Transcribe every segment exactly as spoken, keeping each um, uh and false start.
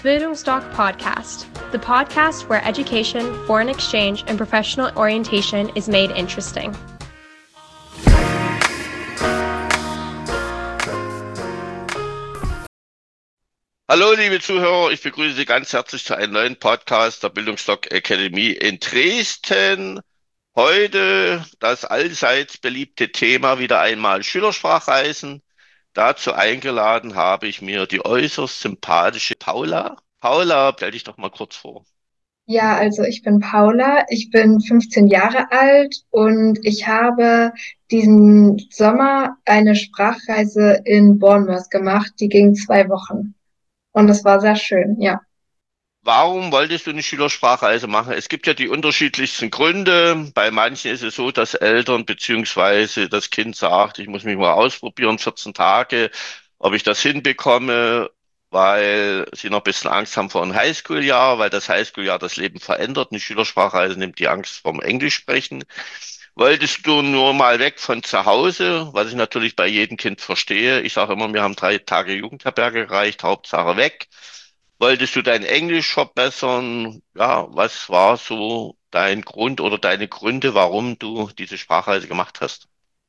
Bildungsdoc Podcast, the podcast where education, foreign exchange, and professional orientation is made interesting. Hallo liebe Zuhörer, ich begrüße Sie ganz herzlich zu einem neuen Podcast der Bildungsdoc Academy in Dresden. Heute das allseits beliebte Thema wieder einmal Schülersprachreisen. Dazu eingeladen habe ich mir die äußerst sympathische Paula. Paula, stell dich doch mal kurz vor. Ja, also ich bin Paula, ich bin fünfzehn Jahre alt und ich habe diesen Sommer eine Sprachreise in Bournemouth gemacht, die ging zwei Wochen und es war sehr schön, ja. Warum wolltest du eine Schülersprachreise machen? Es gibt ja die unterschiedlichsten Gründe. Bei manchen ist es so, dass Eltern beziehungsweise das Kind sagt, ich muss mich mal ausprobieren, vierzehn Tage, ob ich das hinbekomme, weil sie noch ein bisschen Angst haben vor einem Highschool-Jahr, weil das Highschool-Jahr das Leben verändert. Eine Schülersprachreise nimmt die Angst vom Englisch sprechen. Wolltest du nur mal weg von zu Hause, was ich natürlich bei jedem Kind verstehe. Ich sage immer, wir haben drei Tage Jugendherberge erreicht, Hauptsache weg. Wolltest du dein Englisch verbessern? Ja, was war so dein Grund oder deine Gründe, warum du diese Sprachreise gemacht hast?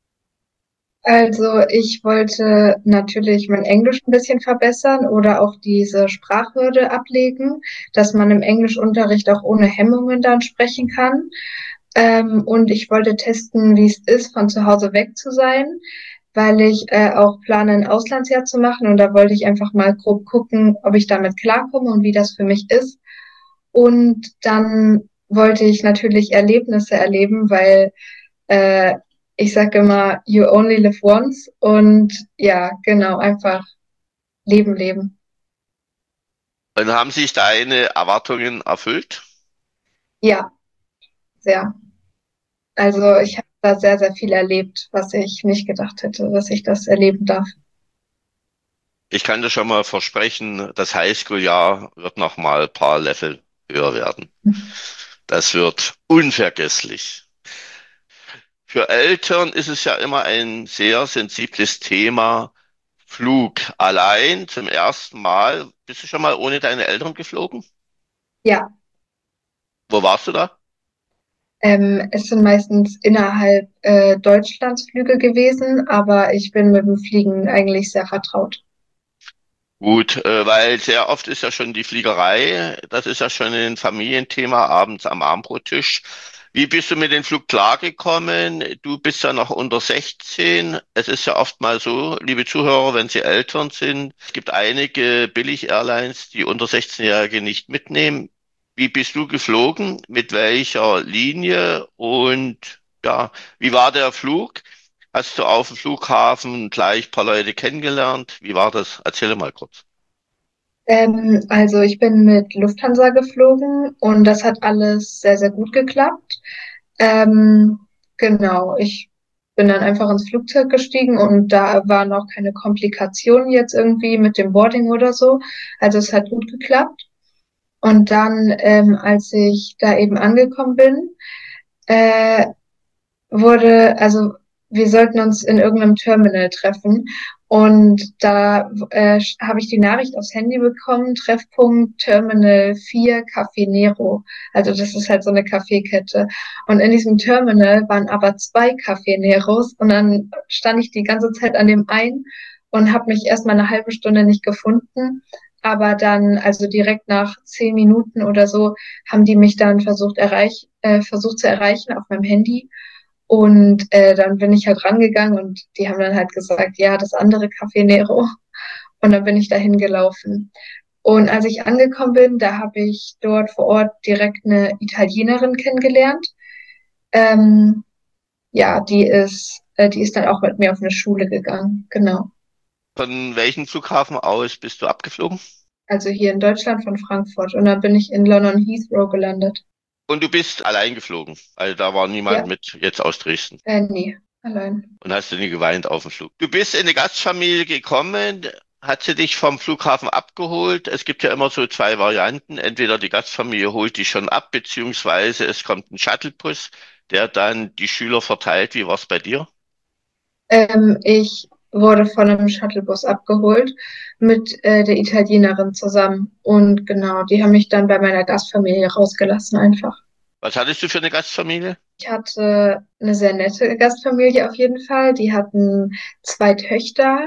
Also ich wollte natürlich mein Englisch ein bisschen verbessern oder auch diese Sprachhürde ablegen, dass man im Englischunterricht auch ohne Hemmungen dann sprechen kann. Ähm, und ich wollte testen, wie es ist, von zu Hause weg zu sein, weil ich äh, auch plane, ein Auslandsjahr zu machen. Und da wollte ich einfach mal grob gucken, ob ich damit klarkomme und wie das für mich ist. Und dann wollte ich natürlich Erlebnisse erleben, weil äh, ich sage immer, you only live once. Und ja, genau, einfach leben, leben. Und haben sich deine Erwartungen erfüllt? Ja, sehr. Also ich habe da sehr, sehr viel erlebt, was ich nicht gedacht hätte, dass ich das erleben darf. Ich kann dir schon mal versprechen, das Highschool-Jahr wird noch mal ein paar Level höher werden. Das wird unvergesslich. Für Eltern ist es ja immer ein sehr sensibles Thema. Flug allein zum ersten Mal. Bist du schon mal ohne deine Eltern geflogen? Ja, Wo warst du da? ähm, es sind meistens innerhalb äh, Deutschlands Flüge gewesen, aber ich bin mit dem Fliegen eigentlich sehr vertraut. Gut, äh, weil sehr oft ist ja schon die Fliegerei, das ist ja schon ein Familienthema abends am Abendbrottisch. Wie bist du mit dem Flug klargekommen? Du bist ja noch unter sechzehn. Es ist ja oft mal so, liebe Zuhörer, wenn Sie Eltern sind, es gibt einige Billig-Airlines, die unter sechzehn-Jährige nicht mitnehmen. Wie bist du geflogen? Mit welcher Linie? Und ja, wie war der Flug? Hast du auf dem Flughafen gleich ein paar Leute kennengelernt? Wie war das? Erzähl mal kurz. Ähm, also ich bin mit Lufthansa geflogen und das hat alles sehr, sehr gut geklappt. Ähm, genau, ich bin dann einfach ins Flugzeug gestiegen und da waren auch keine Komplikationen jetzt irgendwie mit dem Boarding oder so. Also es hat gut geklappt. Und dann, ähm, als ich da eben angekommen bin, äh, wurde, also wir sollten uns in irgendeinem Terminal treffen. Und da äh, habe ich die Nachricht aufs Handy bekommen, Treffpunkt Terminal vier Café Nero. Also das ist halt so eine Kaffeekette. Und in diesem Terminal waren aber zwei Café Neros und dann stand ich die ganze Zeit an dem einen und habe mich erstmal eine halbe Stunde nicht gefunden. Aber dann, also direkt nach zehn Minuten oder so, haben die mich dann versucht, erreich, äh, versucht zu erreichen auf meinem Handy. Und äh, dann bin ich halt rangegangen und die haben dann halt gesagt, ja, das andere Café Nero. Und dann bin ich dahin gelaufen. Und als ich angekommen bin, da habe ich dort vor Ort direkt eine Italienerin kennengelernt. Ähm, ja, die ist, äh, die ist dann auch mit mir auf eine Schule gegangen. Genau. Von welchem Flughafen aus bist du abgeflogen? Also hier in Deutschland von Frankfurt. Und dann bin ich in London Heathrow gelandet. Und du bist allein geflogen. Also da war niemand Ja, mit jetzt aus Dresden. äh, nee, allein. Und hast du nie geweint auf dem Flug. Du bist in eine Gastfamilie gekommen. Hat sie dich vom Flughafen abgeholt? Es gibt ja immer so zwei Varianten. Entweder die Gastfamilie holt dich schon ab, beziehungsweise es kommt ein Shuttlebus, der dann die Schüler verteilt. Wie war es bei dir? Ähm, ich wurde von einem Shuttlebus abgeholt mit äh, der Italienerin zusammen. Und genau, die haben mich dann bei meiner Gastfamilie rausgelassen einfach. Was hattest du für eine Gastfamilie? Ich hatte eine sehr nette Gastfamilie auf jeden Fall. Die hatten zwei Töchter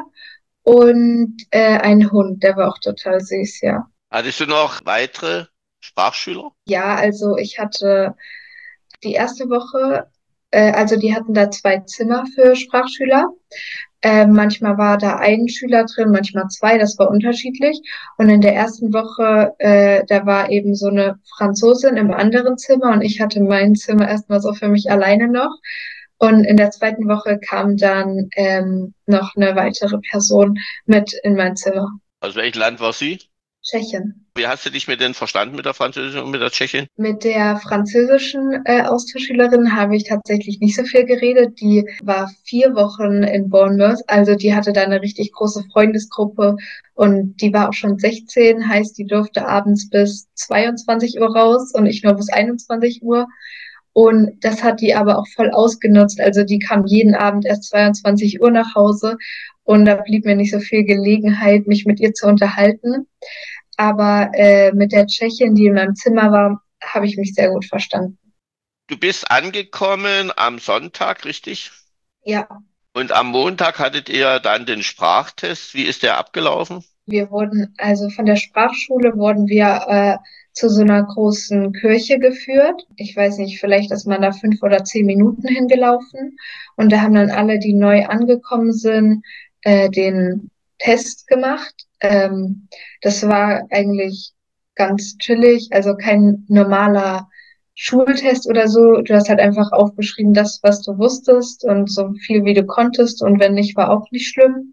und äh, einen Hund, der war auch total süß, ja. Hattest du noch weitere Sprachschüler? Ja, also ich hatte die erste Woche, äh, also die hatten da zwei Zimmer für Sprachschüler. Äh, manchmal war da ein Schüler drin, manchmal zwei, das war unterschiedlich. Und in der ersten Woche, äh, da war eben so eine Franzosin im anderen Zimmer und ich hatte mein Zimmer erstmal so für mich alleine noch. Und in der zweiten Woche kam dann ähm, noch eine weitere Person mit in mein Zimmer. Aus welchem Land war sie? Tschechien. Wie hast du dich mit denen verstanden, mit der Französischen und mit der Tschechin? Mit der französischen äh, Austauschschülerin habe ich tatsächlich nicht so viel geredet. Die war vier Wochen in Bournemouth, also die hatte da eine richtig große Freundesgruppe und die war auch schon sechzehn, heißt, die durfte abends bis zweiundzwanzig Uhr raus und ich nur bis einundzwanzig Uhr. Und das hat die aber auch voll ausgenutzt. Also die kam jeden Abend erst zweiundzwanzig Uhr nach Hause und da blieb mir nicht so viel Gelegenheit, mich mit ihr zu unterhalten. Aber äh, mit der Tschechin, die in meinem Zimmer war, habe ich mich sehr gut verstanden. Du bist angekommen am Sonntag, richtig? Ja, Und am Montag hattet ihr dann den Sprachtest. Wie ist der abgelaufen? wir wurden, also von der Sprachschule wurden wir äh, zu so einer großen Kirche geführt. Ich weiß nicht, vielleicht ist man da fünf oder zehn Minuten hingelaufen. Und da haben dann alle, die neu angekommen sind, äh, den Test gemacht. Ähm, das war eigentlich ganz chillig, also kein normaler Schultest oder so. Du hast halt einfach aufgeschrieben, das, was du wusstest und so viel, wie du konntest. Und wenn nicht, war auch nicht schlimm.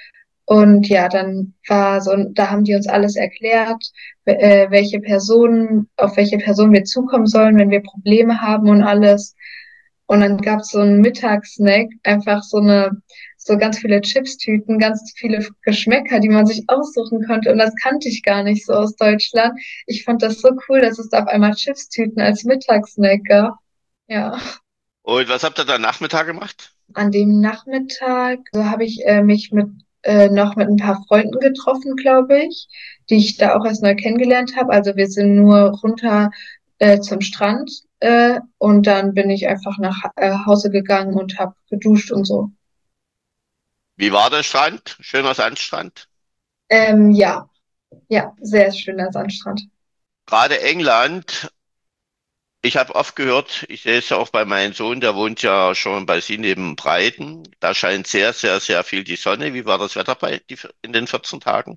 Und ja, dann war so, da haben die uns alles erklärt, äh, welche Personen, auf welche Person wir zukommen sollen, wenn wir Probleme haben und alles. Und dann gab's so einen Mittagssnack, einfach so eine, so ganz viele Chipstüten, ganz viele Geschmäcker, die man sich aussuchen konnte. Und das kannte ich gar nicht so aus Deutschland. Ich fand das so cool, dass es da auf einmal Chipstüten als Mittagssnack gab. Ja. Und was habt ihr dann Nachmittag gemacht? An dem Nachmittag, so habe ich äh, mich mit äh, noch mit ein paar Freunden getroffen, glaube ich, die ich da auch erst neu kennengelernt habe. Also wir sind nur runter äh, zum Strand äh, und dann bin ich einfach nach äh, Hause gegangen und habe geduscht und so. Wie war der Strand? Schöner Sandstrand. Ähm, ja, ja, sehr schöner Sandstrand. Gerade England, ich habe oft gehört, ich sehe es ja auch bei meinem Sohn, der wohnt ja schon bei Sie neben Breiten. Da scheint sehr, sehr, sehr viel die Sonne. Wie war das Wetter bei die, in den vierzehn Tagen?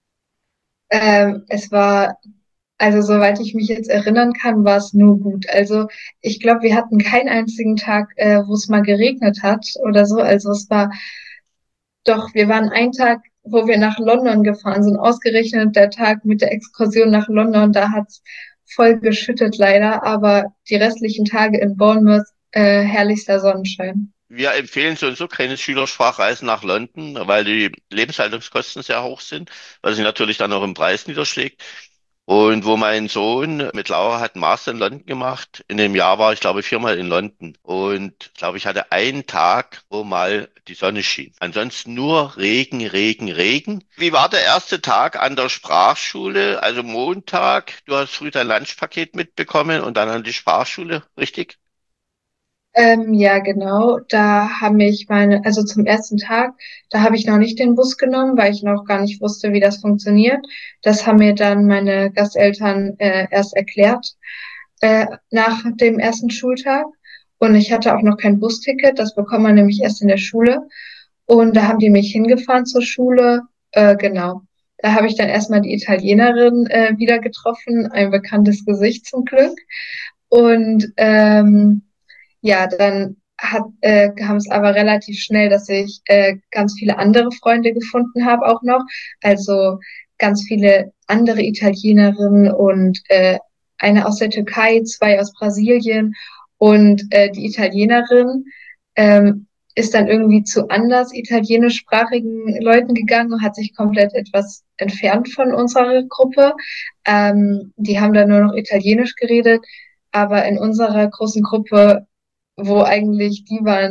Ähm, es war, also soweit ich mich jetzt erinnern kann, war es nur gut. Also ich glaube, wir hatten keinen einzigen Tag, äh, wo es mal geregnet hat oder so. Also es war doch, wir waren einen Tag, wo wir nach London gefahren sind, ausgerechnet der Tag mit der Exkursion nach London, da hat's voll geschüttet leider, aber die restlichen Tage in Bournemouth, äh, herrlichster Sonnenschein. Wir empfehlen so und so keine Schülersprachreisen nach London, weil die Lebenshaltungskosten sehr hoch sind, was sich natürlich dann auch im Preis niederschlägt. Und wo mein Sohn mit Laura hat einen Master in London gemacht. In dem Jahr war ich, glaube ich, viermal in London. Und ich glaube, ich hatte einen Tag, wo mal die Sonne schien. Ansonsten nur Regen, Regen, Regen. Wie war der erste Tag an der Sprachschule? Also Montag, du hast früh dein Lunchpaket mitbekommen und dann an die Sprachschule, richtig? Ähm, ja, genau. Da haben mich meine, also zum ersten Tag, da habe ich noch nicht den Bus genommen, weil ich noch gar nicht wusste, wie das funktioniert. Das haben mir dann meine Gasteltern äh, erst erklärt äh, nach dem ersten Schultag. Und ich hatte auch noch kein Busticket. Das bekommt man nämlich erst in der Schule. Und da haben die mich hingefahren zur Schule. Äh, genau. Da habe ich dann erstmal die Italienerin äh, wieder getroffen, ein bekanntes Gesicht zum Glück. Und ähm, ja, dann hat, äh, kam es aber relativ schnell, dass ich äh, ganz viele andere Freunde gefunden habe auch noch. Also ganz viele andere Italienerinnen und äh, eine aus der Türkei, zwei aus Brasilien und äh, die Italienerin ähm, ist dann irgendwie zu anders italienischsprachigen Leuten gegangen und hat sich komplett etwas entfernt von unserer Gruppe. Ähm, die haben dann nur noch Italienisch geredet, aber in unserer großen Gruppe, wo eigentlich die waren,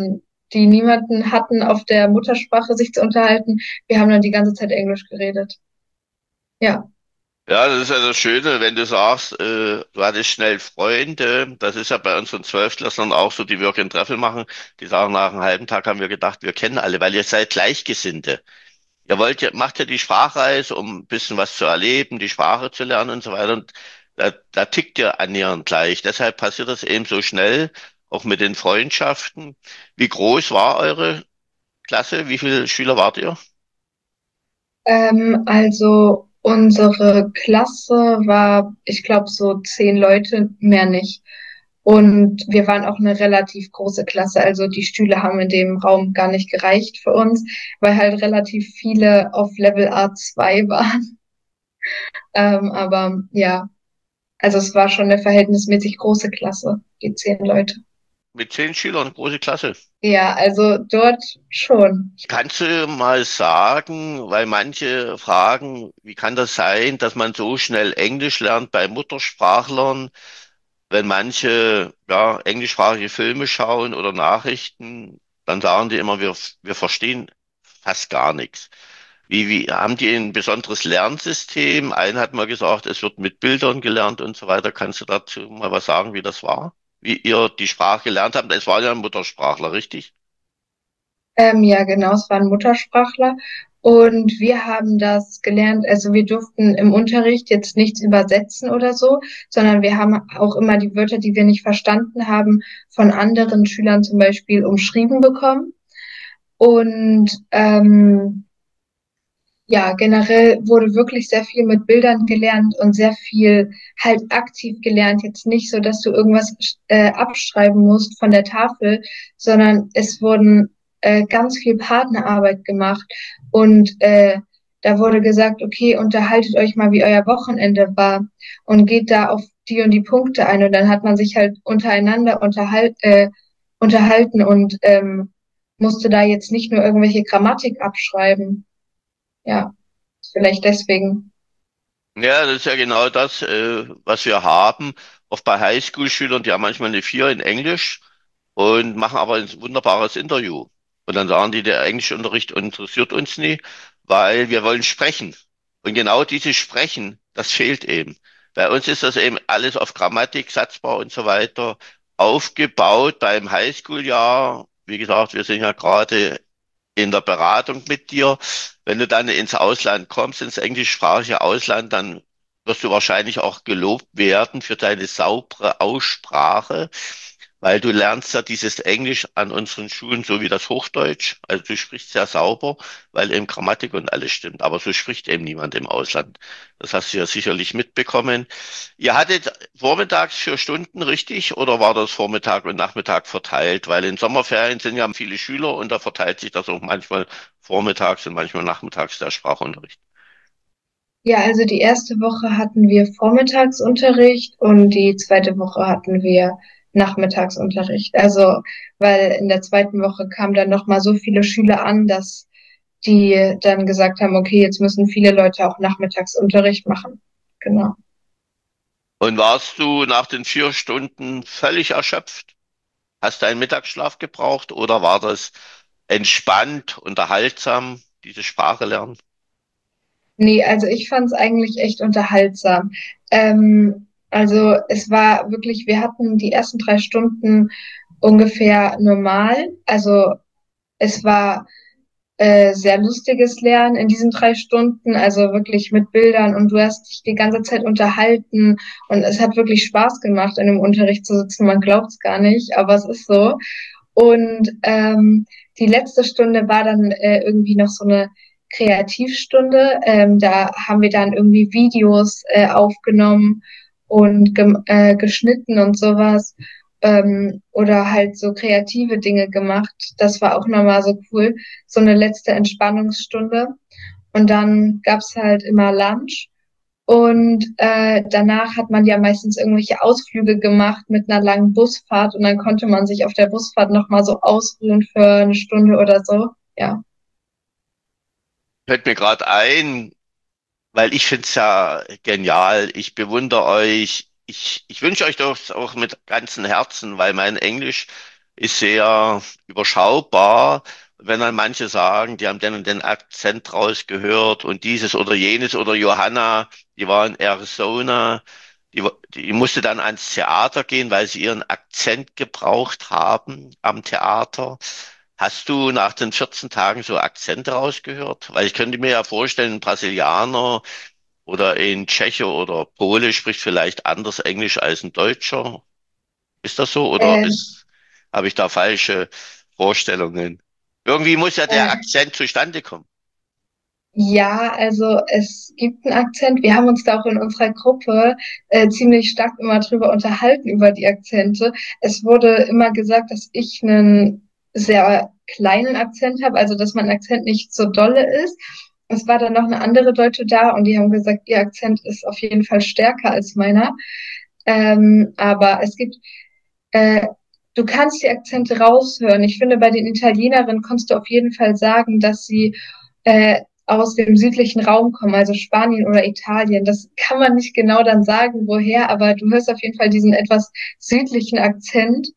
die niemanden hatten, auf der Muttersprache sich zu unterhalten. Wir haben dann die ganze Zeit Englisch geredet. Ja. Ja, das ist ja das Schöne, wenn du sagst, äh, du hattest schnell Freunde. Das ist ja bei unseren Zwölftklässlern auch so, die Work and Travel machen. Die sagen, nach einem halben Tag haben wir gedacht, wir kennen alle, weil ihr seid Gleichgesinnte. Ihr wollt ja, macht ja die Sprachreise, um ein bisschen was zu erleben, die Sprache zu lernen und so weiter. Und da, da tickt ihr annähernd gleich. Deshalb passiert das eben so schnell, auch mit den Freundschaften. Wie groß war eure Klasse? Wie viele Schüler wart ihr? Ähm, also unsere Klasse war, ich glaube, so zehn Leute, mehr nicht. Und wir waren auch eine relativ große Klasse. Also die Stühle haben in dem Raum gar nicht gereicht für uns, weil halt relativ viele auf Level A zwei waren. Ähm, aber ja, also es war schon eine verhältnismäßig große Klasse, die zehn Leute. Mit zehn Schülern, große Klasse. Ja, also dort schon. Kannst du mal sagen, weil manche fragen, wie kann das sein, dass man so schnell Englisch lernt bei Muttersprachlern, wenn manche ja englischsprachige Filme schauen oder Nachrichten, dann sagen die immer, wir, wir verstehen fast gar nichts. Wie, wie haben die ein besonderes Lernsystem? Einer hat mal gesagt, es wird mit Bildern gelernt und so weiter. Kannst du dazu mal was sagen, wie das war? Wie ihr die Sprache gelernt habt? Es war ja ein Muttersprachler, richtig? Ähm, ja, genau, es waren Muttersprachler. Und wir haben das gelernt, also wir durften im Unterricht jetzt nichts übersetzen oder so, sondern wir haben auch immer die Wörter, die wir nicht verstanden haben, von anderen Schülern zum Beispiel umschrieben bekommen. Und ähm, ja, generell wurde wirklich sehr viel mit Bildern gelernt und sehr viel halt aktiv gelernt. Jetzt nicht so, dass du irgendwas äh, abschreiben musst von der Tafel, sondern es wurden äh, ganz viel Partnerarbeit gemacht und äh, da wurde gesagt, okay, unterhaltet euch mal, wie euer Wochenende war und geht da auf die und die Punkte ein und dann hat man sich halt untereinander unterhalt, äh, unterhalten und ähm, musste da jetzt nicht nur irgendwelche Grammatik abschreiben. Ja, vielleicht deswegen. Ja, das ist ja genau das, äh, was wir haben. Oft bei Highschool-Schülern, die haben manchmal eine Vier in Englisch und machen aber ein wunderbares Interview. Und dann sagen die, der Englischunterricht interessiert uns nie, weil wir wollen sprechen. Und genau dieses Sprechen, das fehlt eben. Bei uns ist das eben alles auf Grammatik, Satzbau und so weiter aufgebaut beim Highschool-Jahr. Wie gesagt, wir sind ja gerade in der Beratung mit dir. Wenn du dann ins Ausland kommst, ins englischsprachige Ausland, dann wirst du wahrscheinlich auch gelobt werden für deine saubere Aussprache, weil du lernst ja dieses Englisch an unseren Schulen so wie das Hochdeutsch. Also du sprichst sehr sauber, weil eben Grammatik und alles stimmt. Aber so spricht eben niemand im Ausland. Das hast du ja sicherlich mitbekommen. Ihr hattet vormittags vier Stunden, richtig? Oder war das Vormittag und Nachmittag verteilt? Weil in Sommerferien sind ja viele Schüler und da verteilt sich das auch manchmal vormittags und manchmal nachmittags der Sprachunterricht. Ja, also die erste Woche hatten wir Vormittagsunterricht und die zweite Woche hatten wir Nachmittagsunterricht. Also, weil in der zweiten Woche kamen dann noch mal so viele Schüler an, dass die dann gesagt haben, okay, jetzt müssen viele Leute auch Nachmittagsunterricht machen. Genau. Und warst du nach den vier Stunden völlig erschöpft? Hast du einen Mittagsschlaf gebraucht oder war das entspannt, unterhaltsam, diese Sprache lernen? Nee, also ich fand es eigentlich echt unterhaltsam. Ähm, also es war wirklich, wir hatten die ersten drei Stunden ungefähr normal. Also es war äh, sehr lustiges Lernen in diesen drei Stunden, also wirklich mit Bildern und du hast dich die ganze Zeit unterhalten und es hat wirklich Spaß gemacht, in dem Unterricht zu sitzen. Man glaubt es gar nicht, aber es ist so. Und ähm, die letzte Stunde war dann äh, irgendwie noch so eine Kreativstunde. Ähm, da haben wir dann irgendwie Videos äh, aufgenommen und gem äh, geschnitten und sowas. Ähm, oder halt so kreative Dinge gemacht. Das war auch nochmal so cool. So eine letzte Entspannungsstunde. Und dann gab's halt immer Lunch. Und äh, danach hat man ja meistens irgendwelche Ausflüge gemacht mit einer langen Busfahrt und dann konnte man sich auf der Busfahrt nochmal so ausruhen für eine Stunde oder so. Ja. Fällt mir gerade ein, weil ich finde es ja genial. Ich bewundere euch. Ich, ich wünsche euch das auch mit ganzem Herzen, weil mein Englisch ist sehr überschaubar. Wenn dann manche sagen, die haben den und den Akzent rausgehört und dieses oder jenes oder Johanna, die war in Arizona, die, die musste dann ans Theater gehen, weil sie ihren Akzent gebraucht haben am Theater. Hast du nach den vierzehn Tagen so Akzente rausgehört? Weil ich könnte mir ja vorstellen, ein Brasilianer oder ein Tscheche oder Pole spricht vielleicht anders Englisch als ein Deutscher. Ist das so oder Äh, ist, habe ich da falsche Vorstellungen? Irgendwie muss ja der äh, Akzent zustande kommen. ja, also es gibt einen Akzent. Wir haben uns da auch in unserer Gruppe äh, ziemlich stark immer drüber unterhalten, über die Akzente. Es wurde immer gesagt, dass ich einen sehr kleinen Akzent habe, also dass mein Akzent nicht so dolle ist. Es war dann noch eine andere Deutsche da und die haben gesagt, ihr Akzent ist auf jeden Fall stärker als meiner. Ähm, aber es gibt, äh, du kannst die Akzente raushören. Ich finde, bei den Italienerinnen kannst du auf jeden Fall sagen, dass sie äh, aus dem südlichen Raum kommen, also Spanien oder Italien. Das kann man nicht genau dann sagen, woher, aber du hörst auf jeden Fall diesen etwas südlichen Akzent.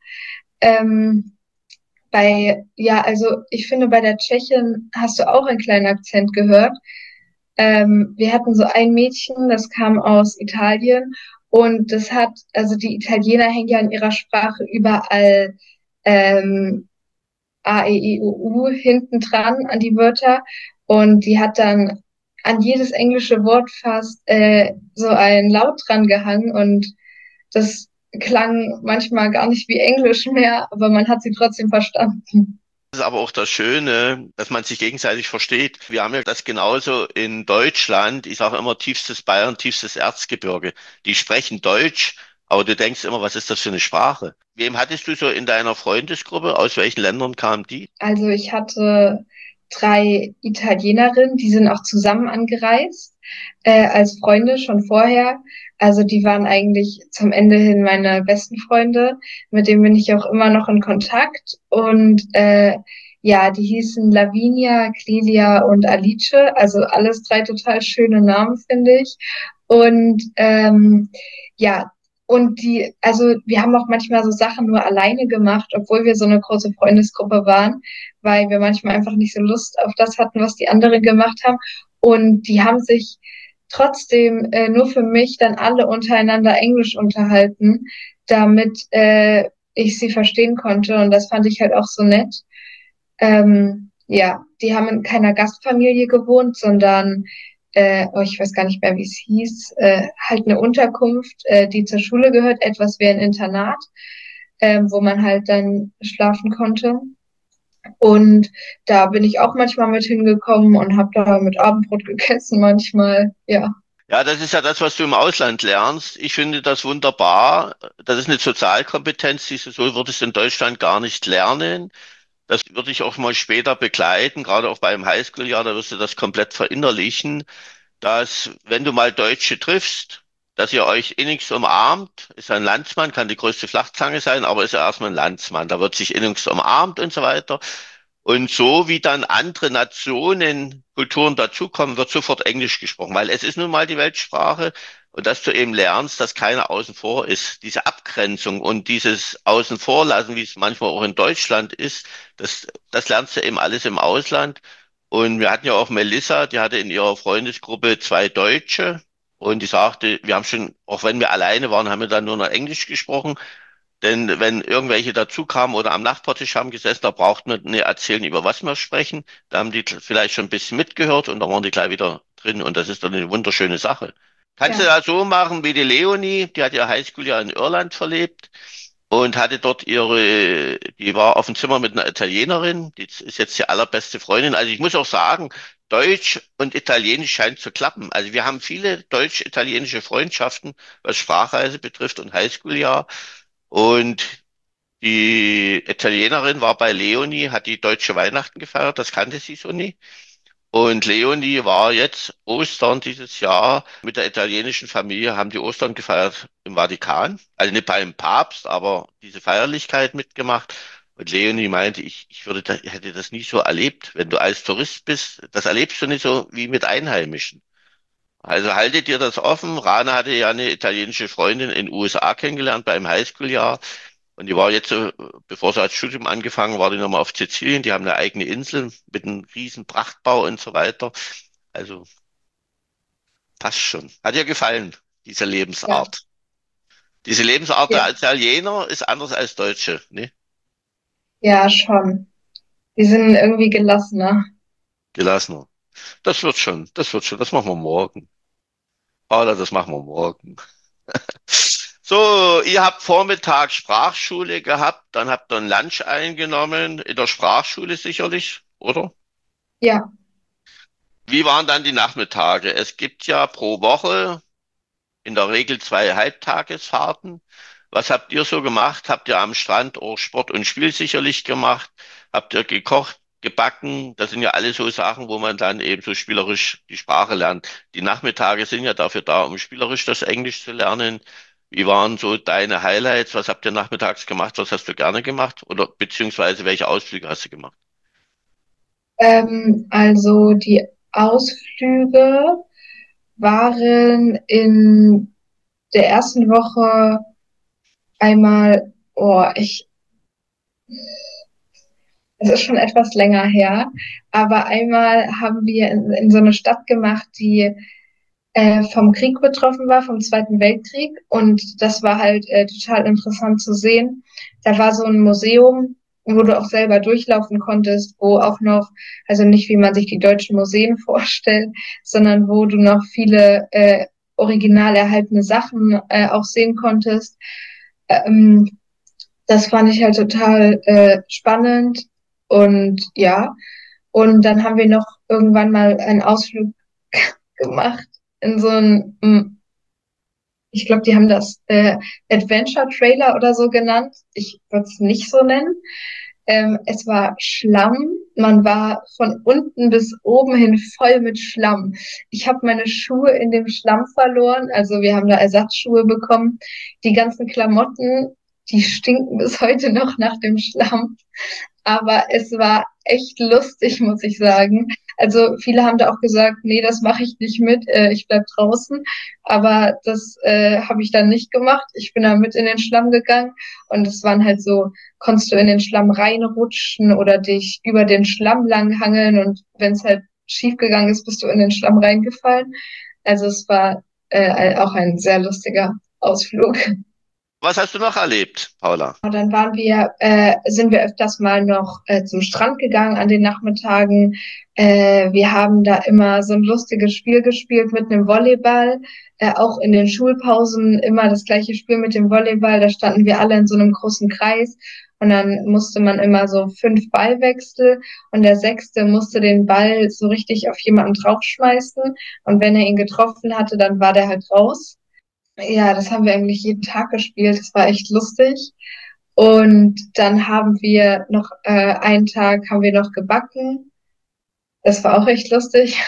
Ähm, bei, ja, also ich finde, bei der Tschechin hast du auch einen kleinen Akzent gehört. Ähm, wir hatten so ein Mädchen, das kam aus Italien und das hat, also die Italiener hängen ja in ihrer Sprache überall ähm, A, E, I, O, U hinten dran an die Wörter und die hat dann an jedes englische Wort fast äh, so ein Laut dran gehangen und das klang manchmal gar nicht wie Englisch mehr, aber man hat sie trotzdem verstanden. Das ist aber auch das Schöne, dass man sich gegenseitig versteht. Wir haben ja das genauso in Deutschland. Ich sage immer tiefstes Bayern, tiefstes Erzgebirge. Die sprechen Deutsch, aber du denkst immer, was ist das für eine Sprache? Wem hattest du so in deiner Freundesgruppe? Aus welchen Ländern kamen die? Also ich hatte drei Italienerinnen, die sind auch zusammen angereist, äh, als Freunde schon vorher. Also die waren eigentlich zum Ende hin meine besten Freunde, mit denen bin ich auch immer noch in Kontakt. Und äh, ja, die hießen Lavinia, Clelia und Alice, also alles drei total schöne Namen, finde ich. Und ähm, ja, und die, also wir haben auch manchmal so Sachen nur alleine gemacht, obwohl wir so eine große Freundesgruppe waren, weil wir manchmal einfach nicht so Lust auf das hatten, was die anderen gemacht haben. Und die haben sich trotzdem äh, nur für mich dann alle untereinander Englisch unterhalten, damit äh, ich sie verstehen konnte. Und das fand ich halt auch so nett. Ähm, ja, die haben in keiner Gastfamilie gewohnt, sondern, äh, oh, ich weiß gar nicht mehr, wie es hieß, äh, halt eine Unterkunft, äh, die zur Schule gehört, etwas wie ein Internat, ähm, wo man halt dann schlafen konnte. Und da bin ich auch manchmal mit hingekommen und habe da mit Abendbrot gegessen manchmal. Ja, Ja, das ist ja das, was du im Ausland lernst. Ich finde das wunderbar. Das ist eine Sozialkompetenz, die so würdest du in Deutschland gar nicht lernen. Das würde ich auch mal später begleiten, gerade auch beim Highschool-Jahr, da wirst du das komplett verinnerlichen, dass wenn du mal Deutsche triffst, dass ihr euch innigst umarmt, ist ein Landsmann, kann die größte Flachzange sein, aber ist ja erstmal ein Landsmann, da wird sich innigst umarmt und so weiter. Und so wie dann andere Nationen, Kulturen dazukommen, wird sofort Englisch gesprochen, weil es ist nun mal die Weltsprache und dass du eben lernst, dass keiner außen vor ist. Diese Abgrenzung und dieses Außenvorlassen, wie es manchmal auch in Deutschland ist, das, das lernst du eben alles im Ausland. Und wir hatten ja auch Melissa, die hatte in ihrer Freundesgruppe zwei Deutsche und die sagte, wir haben schon, auch wenn wir alleine waren, haben wir dann nur noch Englisch gesprochen. Denn wenn irgendwelche dazu kamen oder am Nachbartisch haben gesessen, da braucht man nicht erzählen, über was wir sprechen. Da haben die vielleicht schon ein bisschen mitgehört und da waren die gleich wieder drin und das ist dann eine wunderschöne Sache. Kannst du ja. da so machen wie die Leonie, die hat ihr Highschool ja in Irland verlebt und hatte dort ihre, die war auf dem Zimmer mit einer Italienerin, die ist jetzt die allerbeste Freundin. Also ich muss auch sagen, Deutsch und Italienisch scheint zu klappen. Also wir haben viele deutsch-italienische Freundschaften, was Sprachreise betrifft und Highschool-Jahr. Und die Italienerin war bei Leonie, hat die deutsche Weihnachten gefeiert, das kannte sie so nie. Und Leonie war jetzt Ostern dieses Jahr mit der italienischen Familie, haben die Ostern gefeiert im Vatikan. Also nicht beim Papst, aber diese Feierlichkeit mitgemacht. Und Leonie meinte, ich, ich würde da, hätte das nie so erlebt. Wenn du als Tourist bist, das erlebst du nicht so wie mit Einheimischen. Also haltet dir das offen. Rana hatte ja eine italienische Freundin in den U S A kennengelernt beim Highschool-Jahr. Und die war jetzt, äh, bevor sie als Studium angefangen war, die nochmal auf Sizilien. Die haben eine eigene Insel mit einem riesen Prachtbau und so weiter. Also passt schon. Hat ihr gefallen, diese Ja, Lebensart. Diese Lebensart ja, der Italiener ist anders als Deutsche, ne? ja, schon. Die sind irgendwie gelassener. Gelassener. Das wird schon, das wird schon, das machen wir morgen. Paula, das machen wir morgen. So, ihr habt Vormittag Sprachschule gehabt, dann habt ihr ein Lunch eingenommen, in der Sprachschule sicherlich, oder? Ja, Wie waren dann die Nachmittage? Es gibt ja pro Woche in der Regel zwei Halbtagesfahrten. Was habt ihr so gemacht? Habt ihr am Strand auch Sport und Spiel sicherlich gemacht? Habt ihr gekocht, gebacken? Das sind ja alle so Sachen, wo man dann eben so spielerisch die Sprache lernt. Die Nachmittage sind ja dafür da, um spielerisch das Englisch zu lernen. Wie waren so deine Highlights? Was habt ihr nachmittags gemacht? Was hast du gerne gemacht? Oder beziehungsweise welche Ausflüge hast du gemacht? ähm, also die Ausflüge waren in der ersten Woche einmal, oh, ich, es ist schon etwas länger her, aber einmal haben wir in, in so eine Stadt gemacht, die äh, vom Krieg betroffen war, vom Zweiten Weltkrieg. Und das war halt äh, total interessant zu sehen. Da war so ein Museum, wo du auch selber durchlaufen konntest, wo auch noch, also nicht wie man sich die deutschen Museen vorstellt, sondern wo du noch viele äh, original erhaltene Sachen äh, auch sehen konntest. Ähm, Das fand ich halt total äh, spannend. Und ja, und dann haben wir noch irgendwann mal einen Ausflug gemacht in so ein, mm, ich glaube, die haben das äh, Adventure Trailer oder so genannt. Ich würde es nicht so nennen. Ähm, es war Schlamm. Man war von unten bis oben hin voll mit Schlamm. Ich habe meine Schuhe in dem Schlamm verloren. Also wir haben da Ersatzschuhe bekommen. Die ganzen Klamotten, die stinken bis heute noch nach dem Schlamm. Aber es war echt lustig, muss ich sagen. Also viele haben da auch gesagt, nee, das mache ich nicht mit, äh, ich bleib draußen. Aber das äh, habe ich dann nicht gemacht. Ich bin da mit in den Schlamm gegangen und es waren halt so, konntest du in den Schlamm reinrutschen oder dich über den Schlamm langhangeln und wenn es halt schief gegangen ist, bist du in den Schlamm reingefallen. Also es war äh, auch ein sehr lustiger Ausflug. Was hast du noch erlebt, Paula? Und dann waren wir, äh, sind wir öfters mal noch äh, zum Strand gegangen an den Nachmittagen. Äh, wir haben da immer so ein lustiges Spiel gespielt mit einem Volleyball. Äh, auch in den Schulpausen immer das gleiche Spiel mit dem Volleyball. Da standen wir alle in so einem großen Kreis. Und dann musste man immer so fünf Ballwechsel und der Sechste musste den Ball so richtig auf jemanden draufschmeißen. Und wenn er ihn getroffen hatte, dann war der halt raus. Ja, das haben wir eigentlich jeden Tag gespielt. Das war echt lustig. Und dann haben wir noch äh, einen Tag haben wir noch gebacken. Das war auch echt lustig.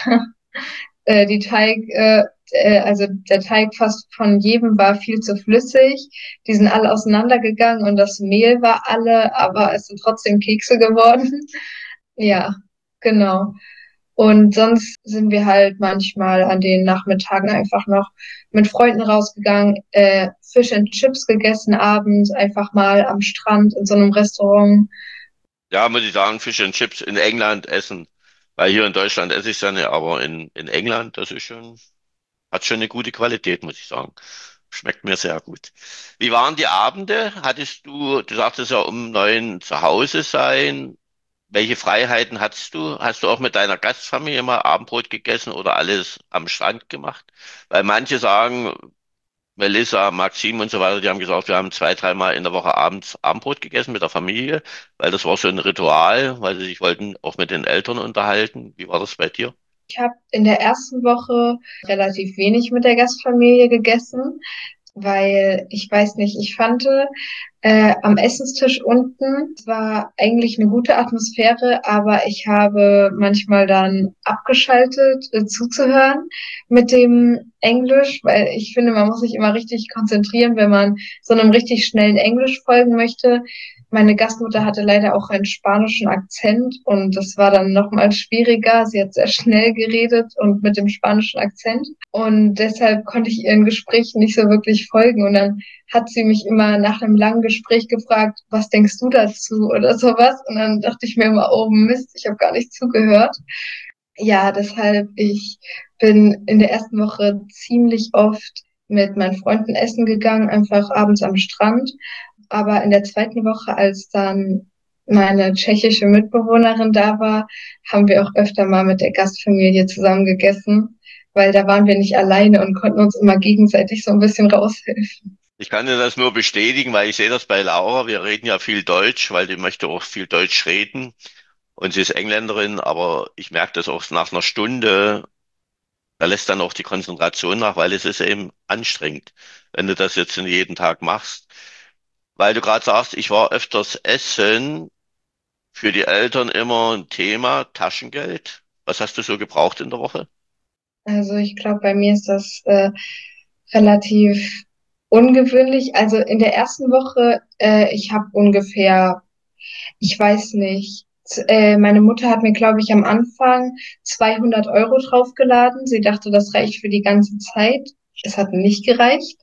Äh, die Teig, äh, äh, also der Teig fast von jedem war viel zu flüssig. Die sind alle auseinandergegangen und das Mehl war alle, aber es sind trotzdem Kekse geworden. Ja, genau. Und sonst sind wir halt manchmal an den Nachmittagen einfach noch mit Freunden rausgegangen, äh, Fish and Chips gegessen abends, einfach mal am Strand in so einem Restaurant. Ja, muss ich sagen, Fish and Chips in England essen. Weil hier in Deutschland esse ich es ja nicht, aber in, in England, das ist schon, hat schon eine gute Qualität, muss ich sagen. Schmeckt mir sehr gut. Wie waren die Abende? Hattest du, du sagtest ja um neun zu Hause sein. Welche Freiheiten hattest du? Hast du auch mit deiner Gastfamilie mal Abendbrot gegessen oder alles am Strand gemacht? Weil manche sagen, Melissa, Maxim und so weiter, die haben gesagt, wir haben zwei, dreimal in der Woche abends Abendbrot gegessen mit der Familie, weil das war so ein Ritual, weil sie sich wollten auch mit den Eltern unterhalten. Wie war das bei dir? Ich habe in der ersten Woche relativ wenig mit der Gastfamilie gegessen, weil ich weiß nicht, ich fand äh, am Essenstisch unten, es war eigentlich eine gute Atmosphäre, aber ich habe manchmal dann abgeschaltet, äh, zuzuhören mit dem Englisch, weil ich finde, man muss sich immer richtig konzentrieren, wenn man so einem richtig schnellen Englisch folgen möchte. meine Gastmutter hatte leider auch einen spanischen Akzent und das war dann nochmal schwieriger. Sie hat sehr schnell geredet und mit dem spanischen Akzent und deshalb konnte ich ihren Gesprächen nicht so wirklich folgen und dann hat sie mich immer nach einem langen Gespräch gefragt, was denkst du dazu oder sowas und dann dachte ich mir immer, oh Mist, ich habe gar nicht zugehört. Ja, deshalb, ich bin in der ersten Woche ziemlich oft mit meinen Freunden essen gegangen, einfach abends am Strand. Aber in der zweiten Woche, als dann meine tschechische Mitbewohnerin da war, haben wir auch öfter mal mit der Gastfamilie zusammen gegessen, weil da waren wir nicht alleine und konnten uns immer gegenseitig so ein bisschen raushelfen. Ich kann dir das nur bestätigen, weil ich sehe das bei Laura. Wir reden ja viel Deutsch, weil die möchte auch viel Deutsch reden. Und sie ist Engländerin, aber ich merke das auch nach einer Stunde, da lässt dann auch die Konzentration nach, weil es ist eben anstrengend, wenn du das jetzt jeden Tag machst. Weil du gerade sagst, ich war öfters essen, für die Eltern immer ein Thema, Taschengeld. Was hast du so gebraucht in der Woche? Also ich glaube, bei mir ist das äh, relativ ungewöhnlich. Also in der ersten Woche, äh, ich habe ungefähr, ich weiß nicht, z- äh, meine Mutter hat mir, glaube ich, am Anfang zweihundert Euro draufgeladen. Sie dachte, das reicht für die ganze Zeit. Es hat nicht gereicht.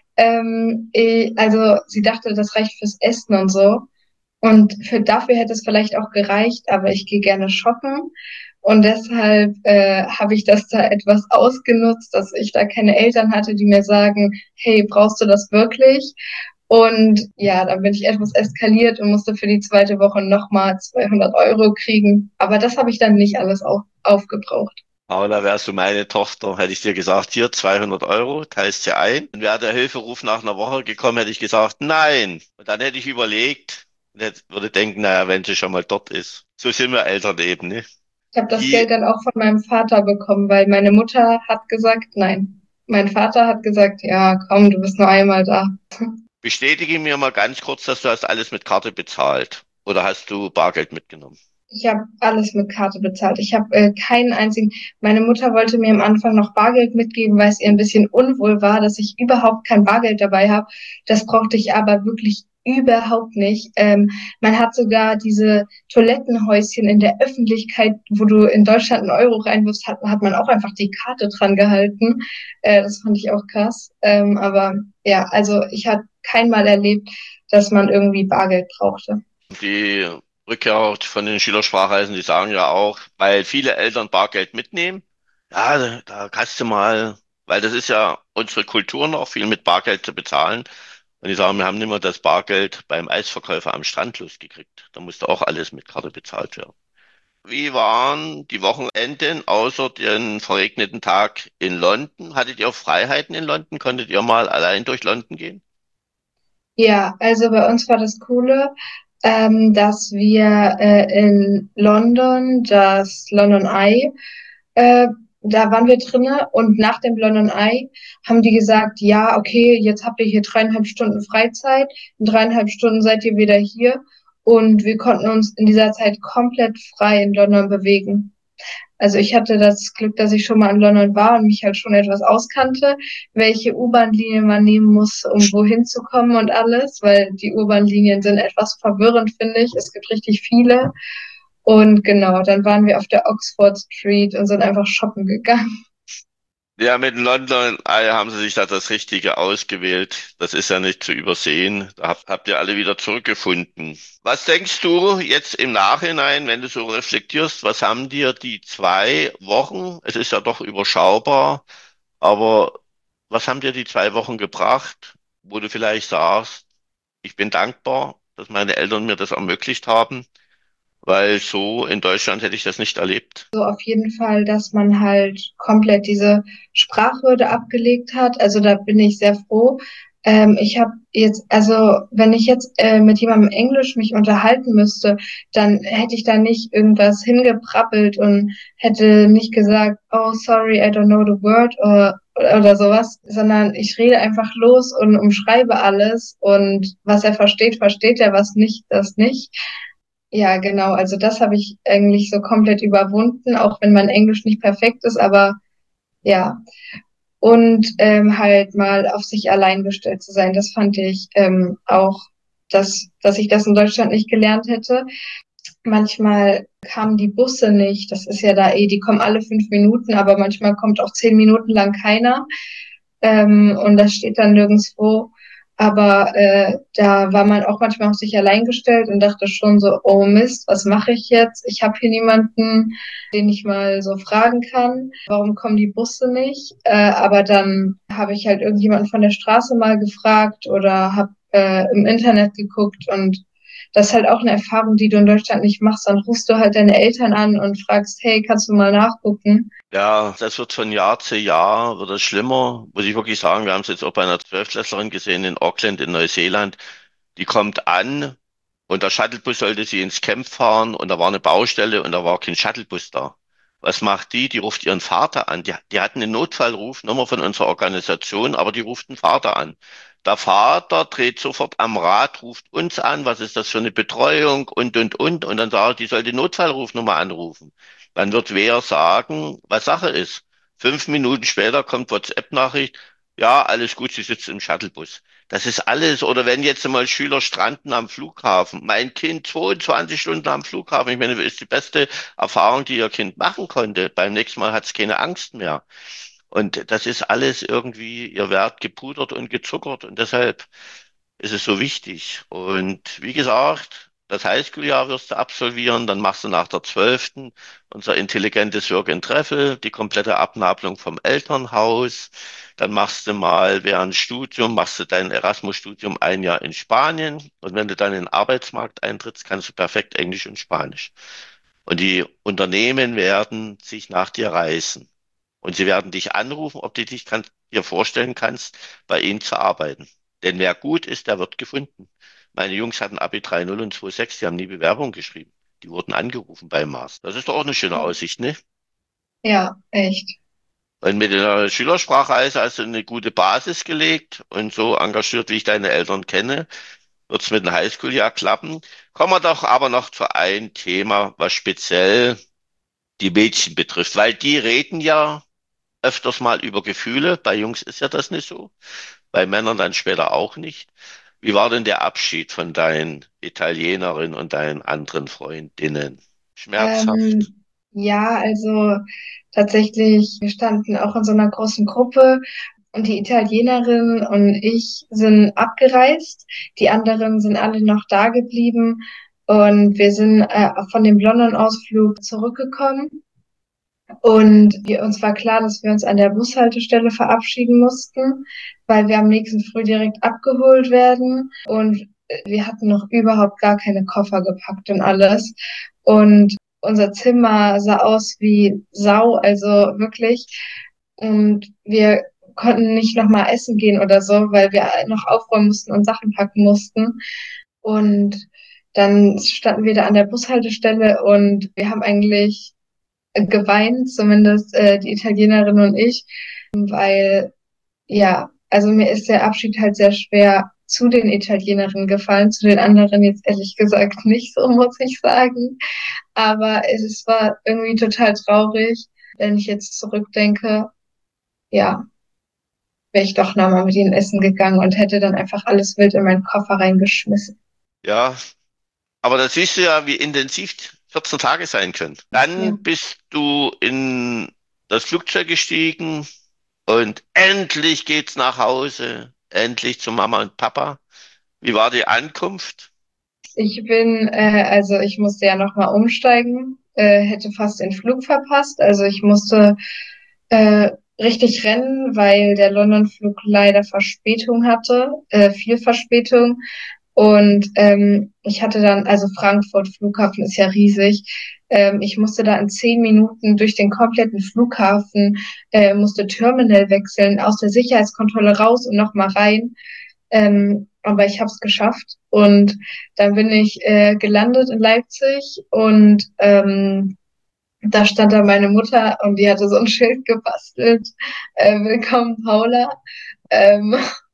Ähm, eh, also sie dachte, das reicht fürs Essen und so. Und für, dafür hätte es vielleicht auch gereicht, aber ich gehe gerne shoppen. Und deshalb äh, habe ich das da etwas ausgenutzt, dass ich da keine Eltern hatte, die mir sagen, hey, brauchst du das wirklich? Und ja, dann bin ich etwas eskaliert und musste für die zweite Woche nochmal zweihundert Euro kriegen. Aber das habe ich dann nicht alles auf, aufgebraucht. Paula, wärst du meine Tochter, hätte ich dir gesagt, hier zweihundert Euro, teilst sie ein. Und wäre der Hilferuf nach einer Woche gekommen, hätte ich gesagt, nein. Und dann hätte ich überlegt und hätte, würde denken, naja, wenn sie schon mal dort ist. So sind wir Eltern eben, ne? Ich habe das Wie Geld dann auch von meinem Vater bekommen, weil meine Mutter hat gesagt, nein. Mein Vater hat gesagt, ja, komm, du bist nur einmal da. bestätige mir mal ganz kurz, dass du hast alles mit Karte bezahlt. Oder hast du Bargeld mitgenommen? Ich habe alles mit Karte bezahlt. Ich habe äh, keinen einzigen. Meine Mutter wollte mir am Anfang noch Bargeld mitgeben, weil es ihr ein bisschen unwohl war, dass ich überhaupt kein Bargeld dabei habe. Das brauchte ich aber wirklich überhaupt nicht. Ähm, man hat sogar diese Toilettenhäuschen in der Öffentlichkeit, wo du in Deutschland einen Euro reinwirfst, hat, hat man auch einfach die Karte dran gehalten. Äh, das fand ich auch krass. Ähm, aber ja, also ich habe kein Mal erlebt, dass man irgendwie Bargeld brauchte. Die Rückkehrer von den Schülersprachreisen, die sagen ja auch, weil viele Eltern Bargeld mitnehmen, ja, da, da kannst du mal, weil das ist ja unsere Kultur noch, viel mit Bargeld zu bezahlen. Und die sagen, wir haben nicht mehr das Bargeld beim Eisverkäufer am Strand losgekriegt. Da musste auch alles mit Karte bezahlt werden. Wie waren die Wochenenden außer den verregneten Tag in London? Hattet ihr Freiheiten in London? Konntet ihr mal allein durch London gehen? Ja, also bei uns war das Coole, ähm, dass wir äh, in London das London Eye, äh, da waren wir drinne und nach dem London Eye haben die gesagt, ja, okay, jetzt habt ihr hier dreieinhalb Stunden Freizeit, in dreieinhalb Stunden seid ihr wieder hier und wir konnten uns in dieser Zeit komplett frei in London bewegen. Also ich hatte das Glück, dass ich schon mal in London war und mich halt schon etwas auskannte, welche U-Bahn-Linie man nehmen muss, um wohin zu kommen und alles, weil die U-Bahn-Linien sind etwas verwirrend, finde ich. Es gibt richtig viele. Und genau, dann waren wir auf der Oxford Street und sind einfach shoppen gegangen. Ja, mit London Eye haben sie sich da das Richtige ausgewählt. Das ist ja nicht zu übersehen. Da habt, habt ihr alle wieder zurückgefunden. Was denkst du jetzt im Nachhinein, wenn du so reflektierst, was haben dir die zwei Wochen, es ist ja doch überschaubar, aber was haben dir die zwei Wochen gebracht, wo du vielleicht sagst, ich bin dankbar, dass meine Eltern mir das ermöglicht haben, weil so in Deutschland hätte ich das nicht erlebt. So auf jeden Fall, dass man halt komplett diese Sprachhürde abgelegt hat. Also da bin ich sehr froh. Ähm, ich habe jetzt, also wenn ich jetzt äh, mit jemandem Englisch mich unterhalten müsste, dann hätte ich da nicht irgendwas hingeprappelt und hätte nicht gesagt, oh sorry, I don't know the word oder, oder sowas, sondern ich rede einfach los und umschreibe alles und was er versteht, versteht er, was nicht, das nicht. Ja, genau. Also das habe ich eigentlich so komplett überwunden, auch wenn mein Englisch nicht perfekt ist, aber ja. Und ähm, halt mal auf sich allein gestellt zu sein, das fand ich ähm, auch dass, dass ich das in Deutschland nicht gelernt hätte. Manchmal kamen die Busse nicht. Das ist ja da eh, die kommen alle fünf Minuten, aber manchmal kommt auch zehn Minuten lang keiner. Ähm, und das steht dann nirgendwo. Aber äh, da war man auch manchmal auf sich allein gestellt und dachte schon so, oh Mist, was mache ich jetzt? Ich habe hier niemanden, den ich mal so fragen kann. Warum kommen die Busse nicht? Äh, aber dann habe ich halt irgendjemanden von der Straße mal gefragt oder habe äh, im Internet geguckt, und das ist halt auch eine Erfahrung, die du in Deutschland nicht machst. Dann rufst du halt deine Eltern an und fragst, hey, kannst du mal nachgucken? Ja, das wird von Jahr zu Jahr, wird es schlimmer, muss ich wirklich sagen. Wir haben es jetzt auch bei einer Zwölftklässlerin gesehen in Auckland in Neuseeland. Die kommt an und der Shuttlebus sollte sie ins Camp fahren und da war eine Baustelle und da war kein Shuttlebus da. Was macht die? Die ruft ihren Vater an. Die, die hatten einen Notfallruf, Nummer von unserer Organisation, aber die ruft den Vater an. Der Vater dreht sofort am Rad, ruft uns an, was ist das für eine Betreuung und, und, und. Und dann sagt, die soll die Notfallrufnummer anrufen. Dann wird wer sagen, was Sache ist. Fünf Minuten später kommt WhatsApp-Nachricht, ja, alles gut, sie sitzt im Shuttlebus. Das ist alles. Oder wenn jetzt mal Schüler stranden am Flughafen. Mein Kind zweiundzwanzig Stunden am Flughafen. Ich meine, das ist die beste Erfahrung, die ihr Kind machen konnte. Beim nächsten Mal hat es keine Angst mehr. Und das ist alles irgendwie, ihr werdet gepudert und gezuckert. Und deshalb ist es so wichtig. Und wie gesagt, das Highschool-Jahr wirst du absolvieren, dann machst du nach der zwölften unser intelligentes Work and Travel, die komplette Abnabelung vom Elternhaus. Dann machst du mal während Studium, machst du dein Erasmus-Studium ein Jahr in Spanien. Und wenn du dann in den Arbeitsmarkt eintrittst, kannst du perfekt Englisch und Spanisch. Und die Unternehmen werden sich nach dir reißen. Und sie werden dich anrufen, ob du dich kann, dir vorstellen kannst, bei ihnen zu arbeiten. Denn wer gut ist, der wird gefunden. Meine Jungs hatten Abi drei Komma null und zwei Komma sechs, die haben nie Bewerbung geschrieben. Die wurden angerufen beim Mars. Das ist doch auch eine schöne Aussicht, ne? Ja, echt. Und mit der Schülersprachreise hast du eine gute Basis gelegt und so engagiert, wie ich deine Eltern kenne, wird es mit dem Highschool-Jahr klappen. Kommen wir doch aber noch zu einem Thema, was speziell die Mädchen betrifft, weil die reden ja öfters mal über Gefühle. Bei Jungs ist ja das nicht so, bei Männern dann später auch nicht. Wie war denn der Abschied von deinen Italienerinnen und deinen anderen Freundinnen? Schmerzhaft. Ähm, ja, also tatsächlich, wir standen auch in so einer großen Gruppe und die Italienerin und ich sind abgereist. Die anderen sind alle noch da geblieben und wir sind äh, von dem London-Ausflug zurückgekommen. Und wir, uns war klar, dass wir uns an der Bushaltestelle verabschieden mussten, weil wir am nächsten Früh direkt abgeholt werden. Und wir hatten noch überhaupt gar keine Koffer gepackt und alles. Und unser Zimmer sah aus wie Sau, also wirklich. Und wir konnten nicht nochmal essen gehen oder so, weil wir noch aufräumen mussten und Sachen packen mussten. Und dann standen wir da an der Bushaltestelle und wir haben eigentlich geweint, zumindest äh, die Italienerin und ich, weil ja, also mir ist der Abschied halt sehr schwer zu den Italienerinnen gefallen, zu den anderen jetzt ehrlich gesagt nicht so, muss ich sagen. Aber es war irgendwie total traurig, wenn ich jetzt zurückdenke, ja, wäre ich doch nochmal mit ihnen essen gegangen und hätte dann einfach alles wild in meinen Koffer reingeschmissen. Ja, aber da siehst du ja, wie intensiv vierzehn Tage sein können. Dann Ja. bist du in das Flugzeug gestiegen und endlich geht's nach Hause, endlich zu Mama und Papa. Wie war die Ankunft? Ich bin, äh, also ich musste ja nochmal umsteigen, äh, hätte fast den Flug verpasst. Also ich musste äh, richtig rennen, weil der London-Flug leider Verspätung hatte, äh, viel Verspätung. Und ähm, ich hatte dann, also Frankfurt Flughafen ist ja riesig. Ähm, ich musste da in zehn Minuten durch den kompletten Flughafen, äh, musste Terminal wechseln, aus der Sicherheitskontrolle raus und nochmal rein. Ähm, aber ich habe es geschafft und dann bin ich äh, gelandet in Leipzig und ähm, da stand da meine Mutter und die hatte so ein Schild gebastelt, äh, Willkommen Paula. Ähm,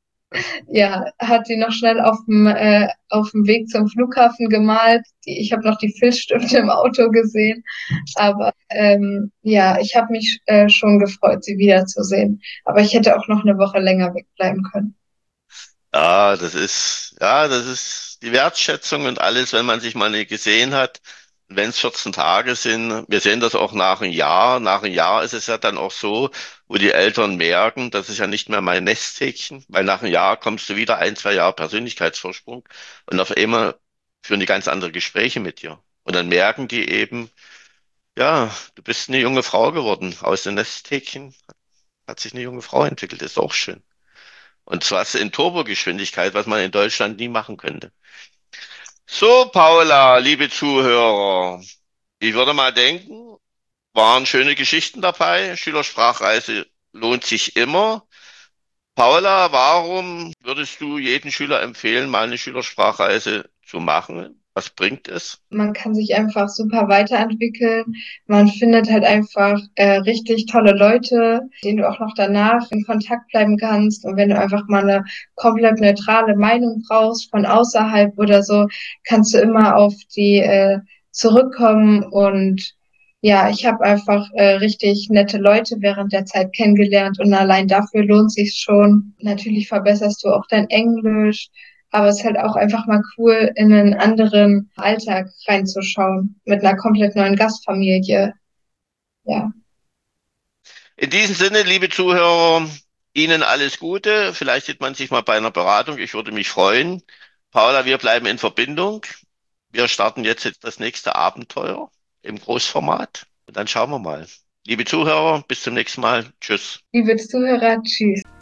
ja, hat sie noch schnell auf dem äh, auf dem Weg zum Flughafen gemalt. Die, ich habe noch die Filzstifte im Auto gesehen, aber ähm, ja, ich habe mich äh, schon gefreut, sie wiederzusehen. Aber ich hätte auch noch eine Woche länger wegbleiben können. Ja, das ist, ja, das ist die Wertschätzung und alles, wenn man sich mal nicht gesehen hat. Wenn es vierzehn Tage sind, wir sehen das auch nach einem Jahr. Nach einem Jahr ist es ja dann auch so, wo die Eltern merken, das ist ja nicht mehr mein Nesthäkchen, weil nach einem Jahr kommst du wieder ein, zwei Jahre Persönlichkeitsvorsprung und auf einmal führen die ganz andere Gespräche mit dir. Und dann merken die eben, ja, du bist eine junge Frau geworden. Aus dem Nesthäkchen hat sich eine junge Frau entwickelt. Ist auch schön. Und zwar in Turbogeschwindigkeit, was man in Deutschland nie machen könnte. So, Paula, liebe Zuhörer, ich würde mal denken, waren schöne Geschichten dabei. Schülersprachreise lohnt sich immer. Paula, warum würdest du jedem Schüler empfehlen, mal eine Schülersprachreise zu machen? Was bringt es? Man kann sich einfach super weiterentwickeln. Man findet halt einfach äh, richtig tolle Leute, mit denen du auch noch danach in Kontakt bleiben kannst. Und wenn du einfach mal eine komplett neutrale Meinung brauchst von außerhalb oder so, kannst du immer auf die äh, zurückkommen. Und ja, ich habe einfach äh, richtig nette Leute während der Zeit kennengelernt und allein dafür lohnt sich schon. Natürlich verbesserst du auch dein Englisch. Aber es ist halt auch einfach mal cool, in einen anderen Alltag reinzuschauen, mit einer komplett neuen Gastfamilie. Ja. In diesem Sinne, liebe Zuhörer, Ihnen alles Gute. Vielleicht sieht man sich mal bei einer Beratung. Ich würde mich freuen. Paula, wir bleiben in Verbindung. Wir starten jetzt das nächste Abenteuer im Großformat und dann schauen wir mal. Liebe Zuhörer, bis zum nächsten Mal. Tschüss. Liebe Zuhörer, tschüss.